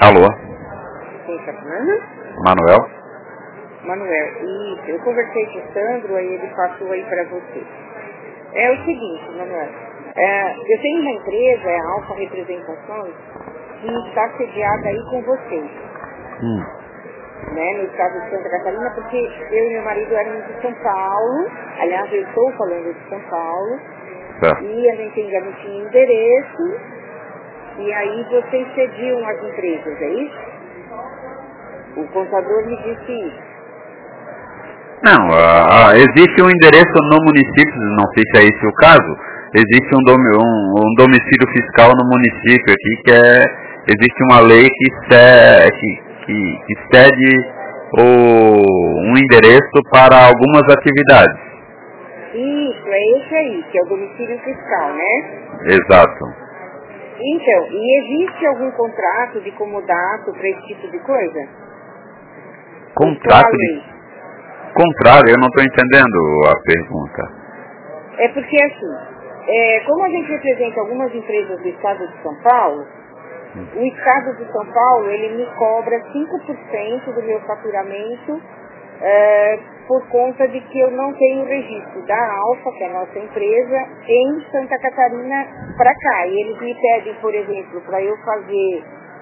Alô? Quem está falando? Manuel? Manuel, isso, eu conversei com o Sandro, aí ele passou aí para você. É o seguinte, Manuel, eu tenho uma empresa, a Alfa Representações, que está sediada aí com vocês, né, no estado de Santa Catarina, porque eu e meu marido éramos de São Paulo, aliás, eu estou falando de São Paulo, e a gente ainda não tinha endereço, e aí vocês cediam as empresas, é isso? O contador me disse isso. Não, existe um endereço no município, não sei se é esse o caso, existe um domicílio fiscal no município aqui, existe uma lei que cede um endereço para algumas atividades. Isso, é esse aí, que é o domicílio fiscal, né? Exato. Então, e existe algum contrato de comodato para esse tipo de coisa? Contrato de... Contrário, eu não estou entendendo a pergunta. É porque assim, como a gente representa algumas empresas do estado de São Paulo, o estado de São Paulo, ele me cobra 5% do meu faturamento por conta de que eu não tenho registro da Alfa, que é a nossa empresa, em Santa Catarina para cá. E eles me pedem, por exemplo, para eu fazer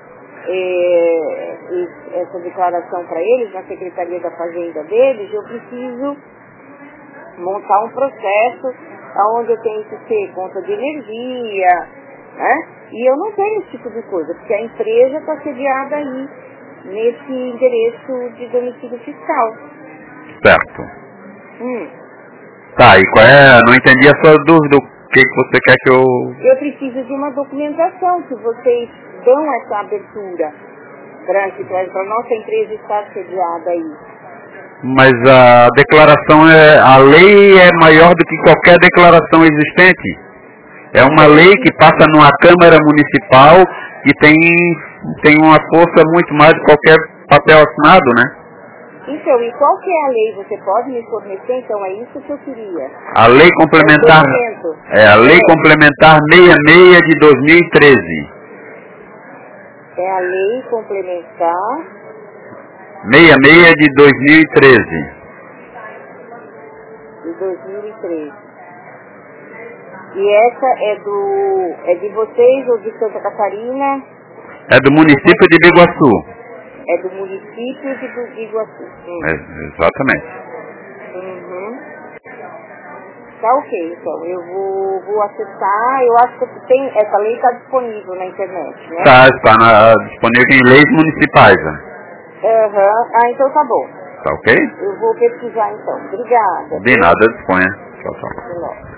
essa declaração para eles, na Secretaria da Fazenda deles, eu preciso montar um processo onde eu tenho que ter conta de energia, né? E eu não tenho esse tipo de coisa, porque a empresa está sediada aí, nesse endereço de domicílio fiscal. Certo. Tá, e qual é? Não entendi a sua dúvida. O que você quer que eu... Eu preciso de uma documentação, que vocês dão essa abertura para a nossa empresa estar sediada aí. Mas a declaração a lei é maior do que qualquer declaração existente. É uma lei que passa numa Câmara Municipal e tem uma força muito mais do que qualquer papel assinado, né? Então, e qual que é a lei? Você pode me fornecer? Então, é isso que eu queria. A lei complementar... a lei complementar 66 de 2013. É a lei complementar... 66 de 2013. De 2013. E essa é de vocês ou de Santa Catarina? É do município de Biguaçu. É do município de Biguaçu. Exatamente. Tá ok, então. Eu vou acessar. Eu acho que essa lei está disponível na internet, né? Está disponível em leis municipais. Ah, então tá bom. Tá ok? Eu vou pesquisar então. Obrigada. De nada, disponha. Tchau, tchau. Até logo.